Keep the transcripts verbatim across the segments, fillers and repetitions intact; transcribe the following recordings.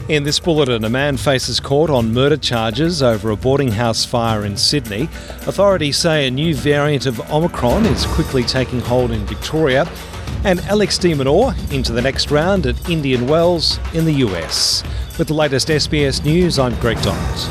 In this bulletin, a man faces court on murder charges over a boarding house fire in Sydney. Authorities say a new variant of Omicron is quickly taking hold in Victoria. And Alex de Minaur into the next round at Indian Wells in the U S. With the latest S B S News, I'm Greg Donald.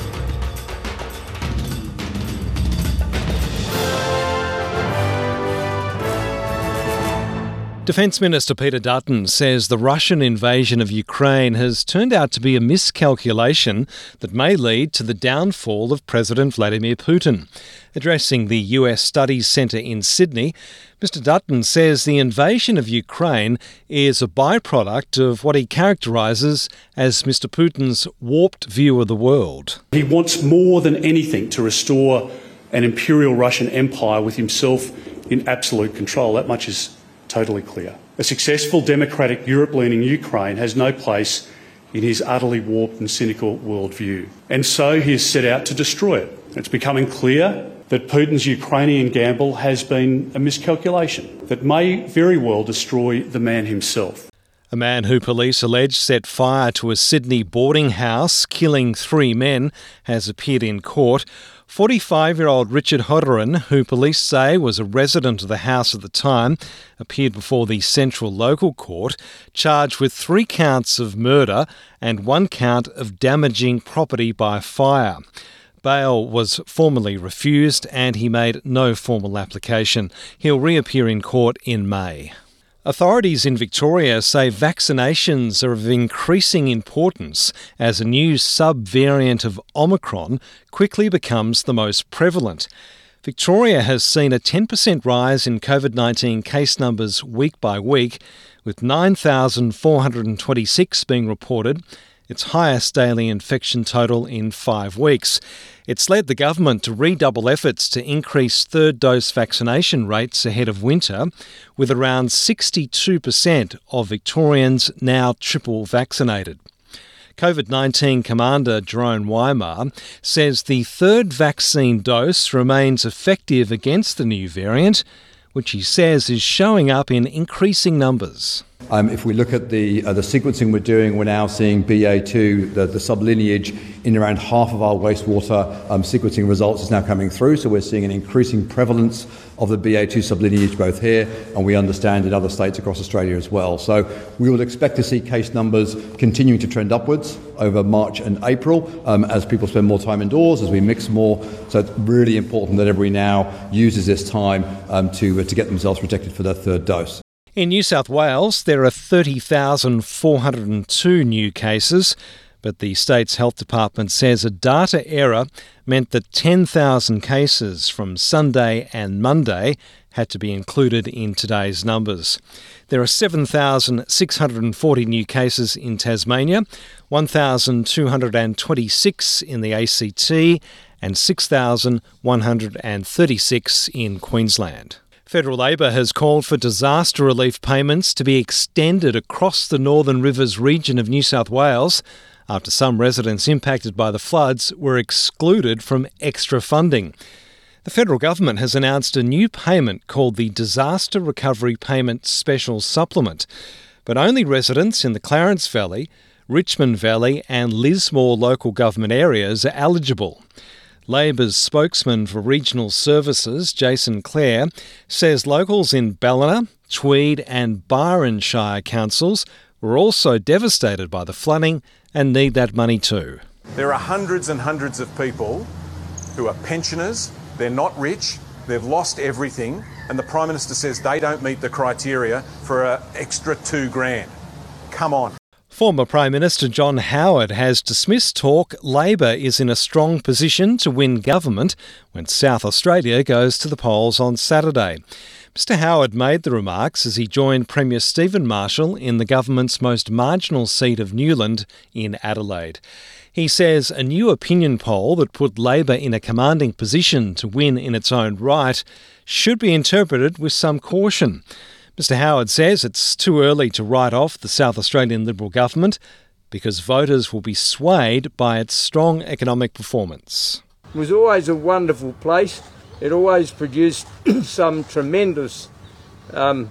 Defence Minister Peter Dutton says the Russian invasion of Ukraine has turned out to be a miscalculation that may lead to the downfall of President Vladimir Putin. Addressing the U S Studies Centre in Sydney, Mr Dutton says the invasion of Ukraine is a byproduct of what he characterises as Mr Putin's warped view of the world. He wants more than anything to restore an imperial Russian empire with himself in absolute control. That much is totally clear. A successful democratic Europe-leaning Ukraine has no place in his utterly warped and cynical worldview. And so he has set out to destroy it. It's becoming clear that Putin's Ukrainian gamble has been a miscalculation that may very well destroy the man himself. A man who police allege set fire to a Sydney boarding house, killing three men, has appeared in court. forty-five-year-old Richard Hodderin, who police say was a resident of the house at the time, appeared before the Central Local Court, charged with three counts of murder and one count of damaging property by fire. Bail was formally refused and he made no formal application. He'll reappear in court in May. Authorities in Victoria say vaccinations are of increasing importance as a new sub-variant of Omicron quickly becomes the most prevalent. Victoria has seen a ten percent rise in COVID nineteen case numbers week by week, with nine thousand four hundred twenty-six being reported, its highest daily infection total in five weeks. It's led the government to redouble efforts to increase third-dose vaccination rates ahead of winter, with around sixty-two percent of Victorians now triple vaccinated. COVID nineteen Commander Jerome Weimar says the third vaccine dose remains effective against the new variant, which he says is showing up in increasing numbers. Um, if we look at the uh, the sequencing we're doing, we're now seeing B A two, the, the sublineage, in around half of our wastewater um, sequencing results is now coming through. So we're seeing an increasing prevalence of the B A two sublineage both here and we understand in other states across Australia as well. So we will expect to see case numbers continuing to trend upwards over March and April um, as people spend more time indoors, as we mix more. So it's really important that everybody now uses this time um, to, uh, to get themselves protected for their third dose. In New South Wales, there are thirty thousand four hundred two new cases, but the state's health department says a data error meant that ten thousand cases from Sunday and Monday had to be included in today's numbers. There are seven thousand six hundred forty new cases in Tasmania, one thousand two hundred twenty-six in the A C T and six thousand one hundred thirty-six in Queensland. Federal Labor has called for disaster relief payments to be extended across the Northern Rivers region of New South Wales after some residents impacted by the floods were excluded from extra funding. The federal government has announced a new payment called the Disaster Recovery Payment Special Supplement, but only residents in the Clarence Valley, Richmond Valley and Lismore local government areas are eligible. Labor's spokesman for regional services, Jason Clare, says locals in Ballina, Tweed and Byron Shire councils were also devastated by the flooding and need that money too. There are hundreds and hundreds of people who are pensioners, they're not rich, they've lost everything, and the Prime Minister says they don't meet the criteria for an extra two grand. Come on. Former Prime Minister John Howard has dismissed talk Labor is in a strong position to win government when South Australia goes to the polls on Saturday. Mister Howard made the remarks as he joined Premier Stephen Marshall in the government's most marginal seat of Newland in Adelaide. He says a new opinion poll that put Labor in a commanding position to win in its own right should be interpreted with some caution. Mister Howard says it's too early to write off the South Australian Liberal government because voters will be swayed by its strong economic performance. It was always a wonderful place. It always produced some tremendous um,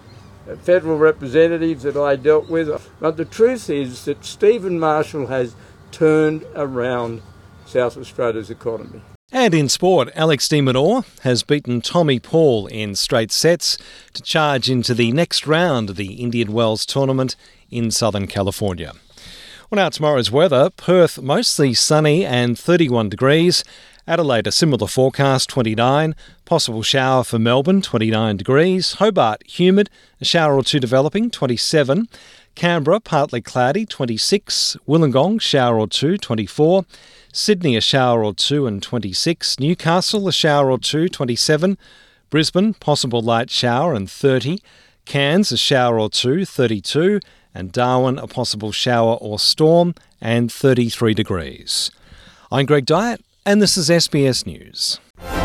federal representatives that I dealt with. But the truth is that Stephen Marshall has turned around South Australia's economy. And in sport, Alex de Minaur has beaten Tommy Paul in straight sets to charge into the next round of the Indian Wells tournament in Southern California. Well, now tomorrow's weather. Perth mostly sunny and thirty-one degrees. Adelaide a similar forecast, twenty-nine. Possible shower for Melbourne, twenty-nine degrees. Hobart humid, a shower or two developing, twenty-seven. Canberra partly cloudy, twenty-six. Wollongong shower or two, twenty-four. Sydney a shower or two and twenty-six. Newcastle a shower or two, twenty-seven. Brisbane possible light shower and thirty. Cairns a shower or two, thirty-two. And Darwin a possible shower or storm and thirty-three degrees. I'm Greg Dyett and this is S B S News.